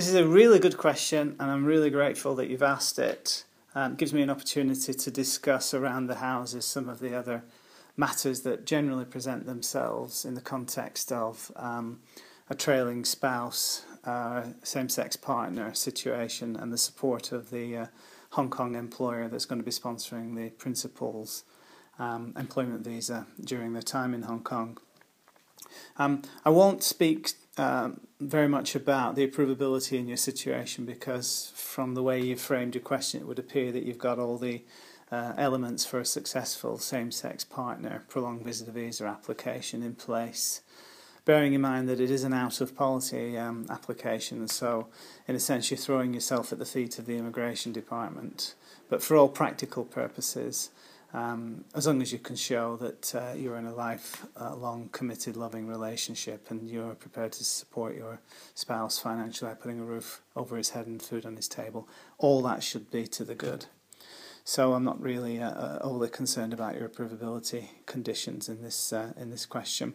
This is a really good question, and I'm really grateful that you've asked it. It gives me an opportunity to discuss around the houses some of the other matters that generally present themselves in the context of a trailing spouse, same-sex partner situation, and the support of the Hong Kong employer that's going to be sponsoring the principal's employment visa during their time in Hong Kong. I won't speak very much about the approvability in your situation, because from the way you framed your question it would appear that you've got all the elements for a successful same-sex partner prolonged visitor visa application in place, bearing in mind that it is an out-of-policy application, so in a sense you're throwing yourself at the feet of the immigration department. But for all practical purposes, as long as you can show that you're in a lifelong, committed, loving relationship and you're prepared to support your spouse financially by putting a roof over his head and food on his table, all that should be to the good. So I'm not really overly concerned about your approvability conditions in this question.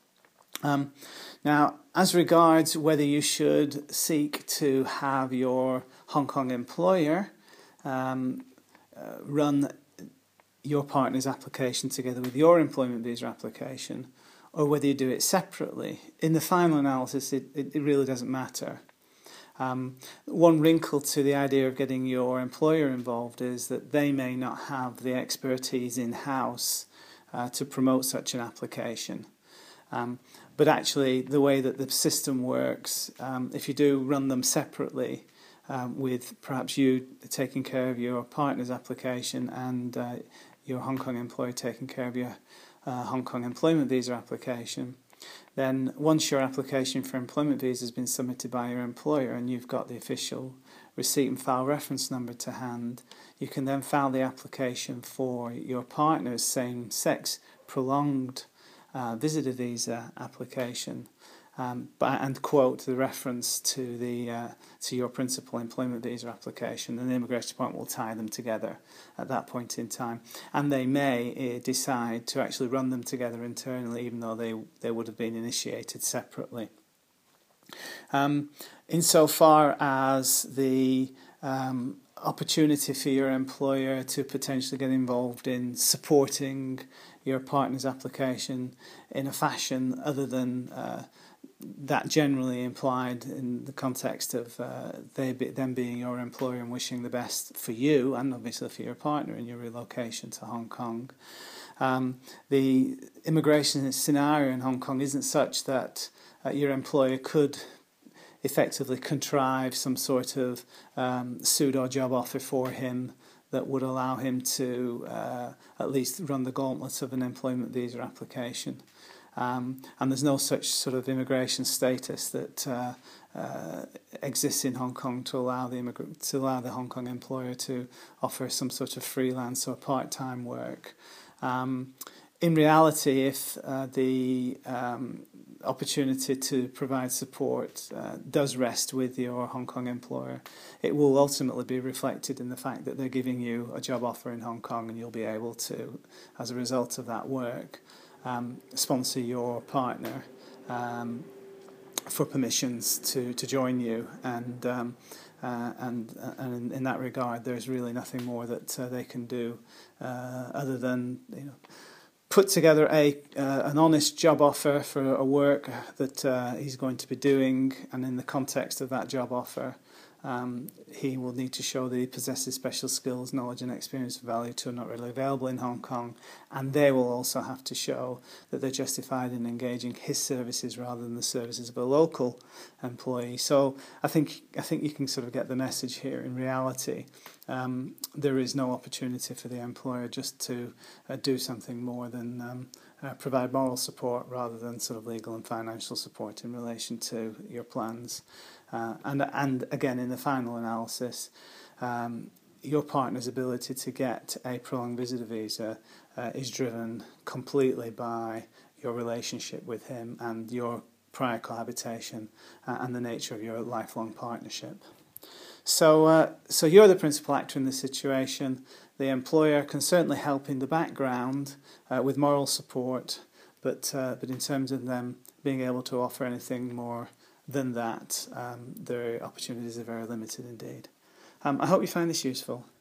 Now, as regards whether you should seek to have your Hong Kong employer run your partner's application together with your employment visa application, or whether you do it separately, in the final analysis it really doesn't matter. One wrinkle to the idea of getting your employer involved is that they may not have the expertise in-house to promote such an application. But actually, the way that the system works, if you do run them separately, with perhaps you taking care of your partner's application and your Hong Kong employer taking care of your Hong Kong employment visa application, then once your application for employment visa has been submitted by your employer and you've got the official receipt and file reference number to hand, you can then file the application for your partner's same-sex prolonged visitor visa application, and quote the reference to your principal employment visa application, and the immigration department will tie them together at that point in time. And they may decide to actually run them together internally, even though they would have been initiated separately. Insofar as the opportunity for your employer to potentially get involved in supporting your partner's application in a fashion other than that generally implied in the context of them being your employer and wishing the best for you and obviously for your partner in your relocation to Hong Kong. The immigration scenario in Hong Kong isn't such that your employer could effectively contrive some sort of pseudo job offer for him that would allow him to at least run the gauntlet of an employment visa application. And there's no such sort of immigration status that exists in Hong Kong to allow the Hong Kong employer to offer some sort of freelance or part-time work. In reality, if the opportunity to provide support does rest with your Hong Kong employer, it will ultimately be reflected in the fact that they're giving you a job offer in Hong Kong, and you'll be able to, as a result of that work, sponsor your partner for permissions to join you, and in that regard, there's really nothing more that they can do other than put together an honest job offer for a work that he's going to be doing, and in the context of that job offer, he will need to show that he possesses special skills, knowledge and experience of value to are not readily available in Hong Kong, and they will also have to show that they're justified in engaging his services rather than the services of a local employee. So I think you can sort of get the message here. In reality, there is no opportunity for the employer just to do something more than provide moral support rather than sort of legal and financial support in relation to your plans. And again, in the final analysis, your partner's ability to get a prolonged visitor visa is driven completely by your relationship with him and your prior cohabitation and the nature of your lifelong partnership. So you're the principal actor in this situation. The employer can certainly help in the background with moral support, but in terms of them being able to offer anything more than that, the opportunities are very limited indeed. I hope you find this useful.